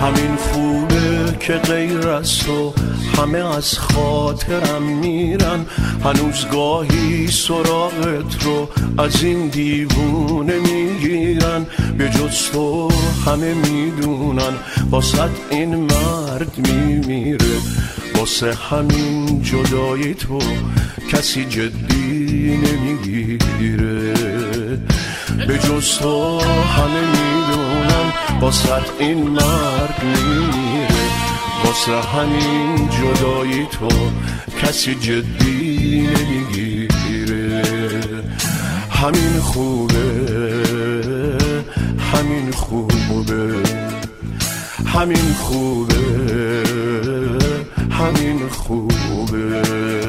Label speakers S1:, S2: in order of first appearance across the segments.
S1: همین خوبه که غیر از تو همه از خاطرم میرن، هنوز گاهی سراغت رو از این دیوونه میگیرن. به جز تو همه میدونن واسه این مرد میمیره، واسه همین جدایی تو کسی جدی نمیگیره. به جز تو همه میدونن واسه این مرد میمیره، واسه همین جدایی تو کسی جدی نمیگیره. همین خوبه، همین خوبه، همین خوبه، همین خوبه.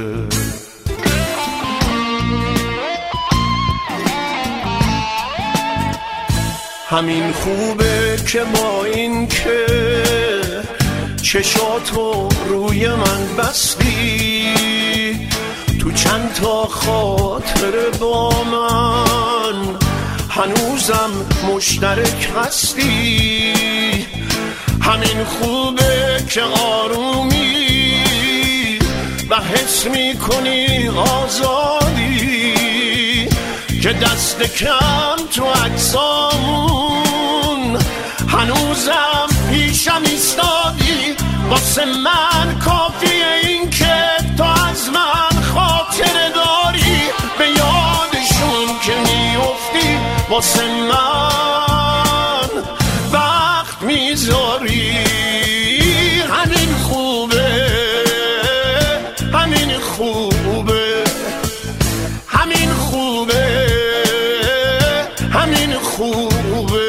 S1: همین خوبه که با این که چشاتو روی من بستی، تو چند تا خاطر با من هنوزم مشترک هستی. همین خوبه که آرومی و حس میکنی آزادی، که دست کم تو عکسامون هنوزم پیشم ایستادی. واسه من کافیه این که تو از من خاطره داری، به یادشون که میافتی واسه من وقت میذاری. همین خوبه، همین خوبه، همین خوبه، همین خوبه.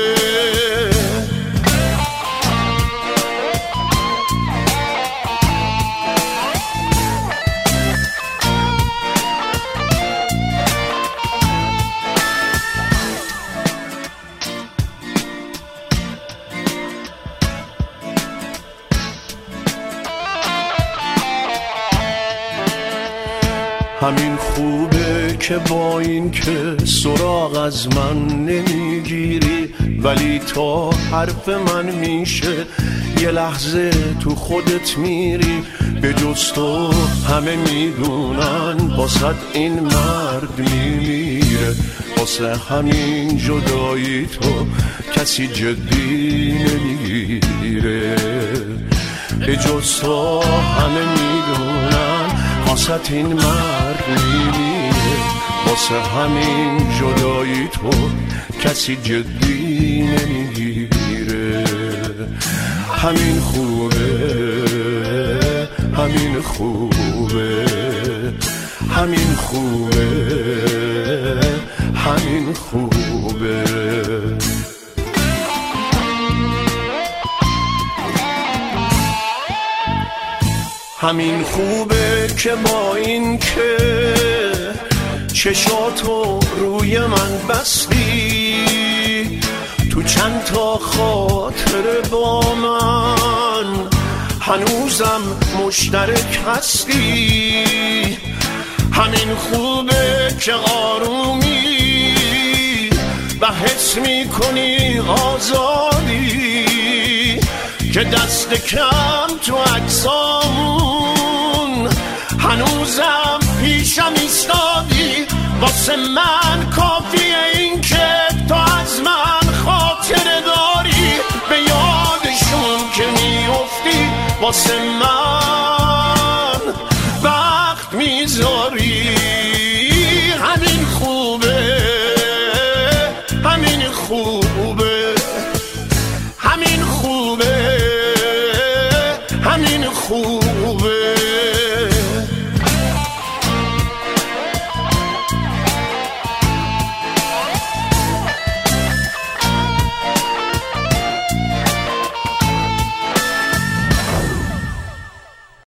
S1: همین خوبه که با این که سراغ از من نمیگیری، ولی تا حرف من میشه یه لحظه تو خودت میری. به جز تو همه میدونن واسه این مرد میمیره، واسه همین جدایی تو کسی جدی نمیگیره. به جز تو همه میدونن واسه این مرد میمیره، واسه همین جدایی تو کسی جدی نمیگیره. همین خوبه، همین خوبه، همین خوبه، همین خوبه. همین خوبه که با این که چشاتو روی من بستی، تو چند تا خاطر با من هنوزم مشترک هستی. همین خوبه که آرومی و حس میکنی آزادی، که دست کم تو عکسامون هنوزم پیشم ایستادی. واسه من کافیه این که تو از من خاطره داری، به یادشون که میافتی واسه من